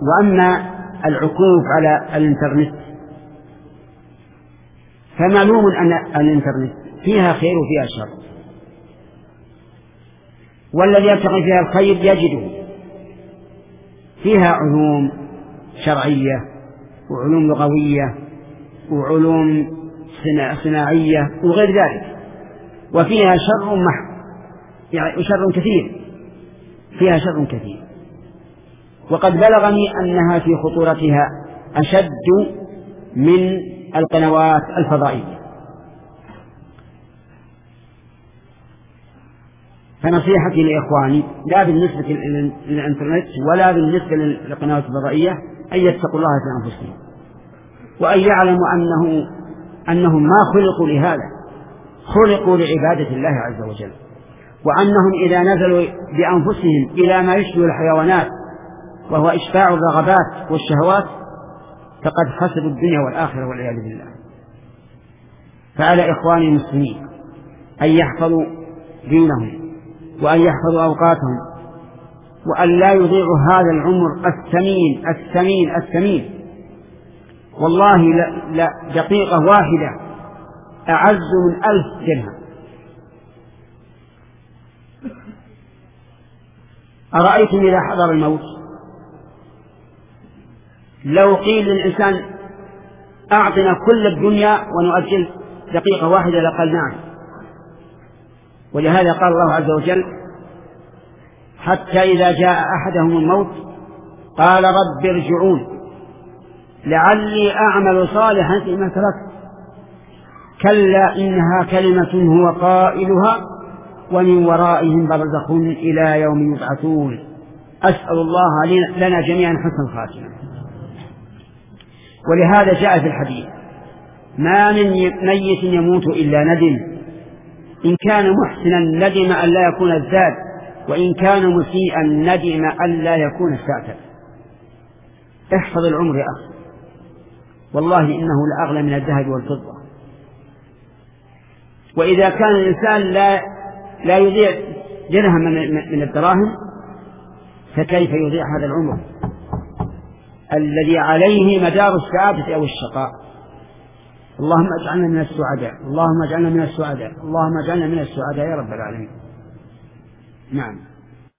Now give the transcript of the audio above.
وأما العكوف على الإنترنت فمعلوم أن الإنترنت فيها خير وفيها شر، والذي يبتغي فيها الخير يجده. فيها علوم شرعية وعلوم لغوية وعلوم صناعية وغير ذلك، وفيها شر محض، يعني شر كثير، فيها شر كثير. وقد بلغني أنها في خطورتها أشد من القنوات الفضائية. فنصيحتي لإخواني لا بالنسبة للإنترنت ولا بالنسبة للقنوات الفضائية أن يتقوا الله في أنفسهم، وأن يعلموا أنهم ما خلقوا لهذا، خلقوا لعبادة الله عز وجل، وأنهم إذا نزلوا بأنفسهم إلى ما يشبه الحيوانات وهو إشباع الرغبات والشهوات فقد خسروا الدنيا والآخرة والعياذ بالله. فعلى إخواني المسلمين أن يحفظوا دينهم وأن يحفظوا أوقاتهم، وأن لا يضيعوا هذا العمر الثمين الثمين الثمين. والله لا دقيقة واحدة أعز من 1000 درهم. أرأيتم إذا حضر الموت لو قيل للإنسان أعطنا كل الدنيا ونؤجل دقيقة واحدة لقال نعم. ولهذا قال الله عز وجل حتى إذا جاء أحدهم الموت قال رب ارجعون لعلي أعمل صالحا فيما تركت كلا إنها كلمة هو قائلها ومن ورائهم برزخ إلى يوم يبعثون. أسأل الله لنا جميعا حسن الخاتمة. ولهذا جاء في الحديث ما من ميت يموت إلا ندم، إن كان محسنا ندم أن لا يكون الزاد، وإن كان مسيئا ندم أن لا يكون الساتر. احفظ العمر يا أخي، والله إنه لأغلى من الذهب والفضة. وإذا كان الإنسان لا يضيع درهم من الدراهم فكيف يضيع هذا العمر الذي عليه مدار السعادة أو الشقاء؟ اللهم اجعلنا من السعداء، اللهم اجعلنا من السعداء، اللهم اجعلنا من السعداء يا رب العالمين. نعم.